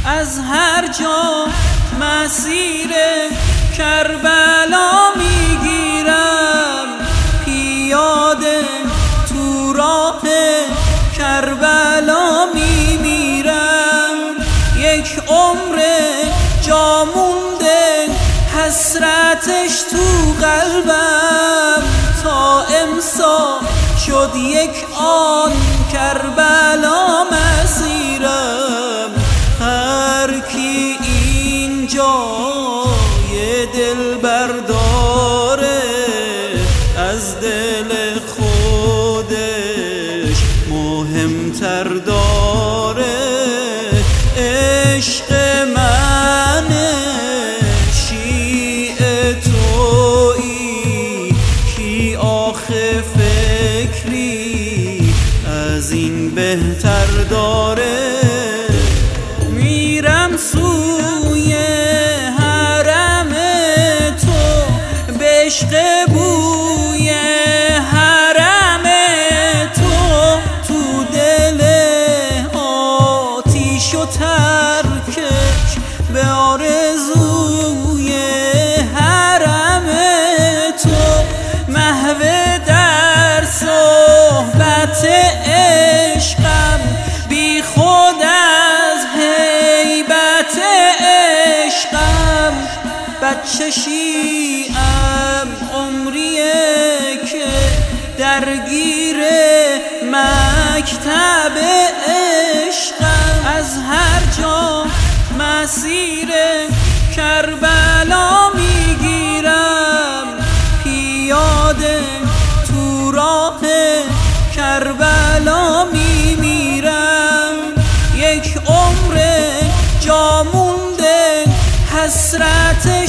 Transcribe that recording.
از هر جا مسیر کربلا میگیرم، پیاده تو راه کربلا میمیرم. یک عمر جا مونده حسرتش تو قلبم، تا امسال شد یک آن کربلا مسیرم. هر کی اینجا یه دل برداره، از دل خودش مهمتر داره. عشق منه شیعه تویی، کی آخه فکری از این بهتر داره. میرم سوی حرم تو به عشق بوی حرم تو، تو دل آتیش و ترکش به آرزوی حرم تو. محو در صحبت عشقم، بی خود از هیبت عشقم. بچه شیعم عمریه که درگیر مکتب عشقم. از هر جا مسیر کربلا میگیرم، پیاده تو راه کربلا میمیرم. یک عمر جا مونده حسرت